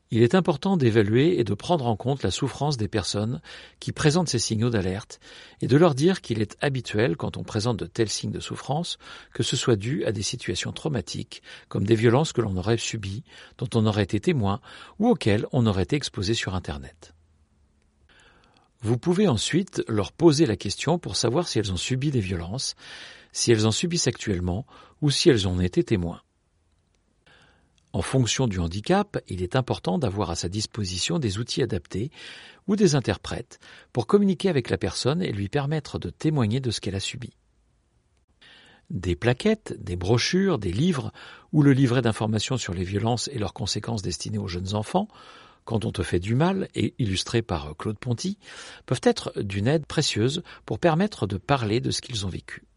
Il est important d'évaluer et de prendre en compte la souffrance des personnes qui présentent ces signaux d'alerte et de leur dire qu'il est habituel, quand on présente de tels signes de souffrance, que ce soit dû à des situations traumatiques, comme des violences que l'on aurait subies, dont on aurait été témoin ou auxquelles on aurait été exposé sur Internet. Vous pouvez ensuite leur poser la question pour savoir si elles ont subi des violences, si elles en subissent actuellement ou si elles en ont été témoins. En fonction du handicap, il est important d'avoir à sa disposition des outils adaptés ou des interprètes pour communiquer avec la personne et lui permettre de témoigner de ce qu'elle a subi. Des plaquettes, des brochures, des livres ou le livret d'informations sur les violences et leurs conséquences destinées aux jeunes enfants, Quand on te fait du mal, et illustré par Claude Ponty, peuvent être d'une aide précieuse pour permettre de parler de ce qu'ils ont vécu.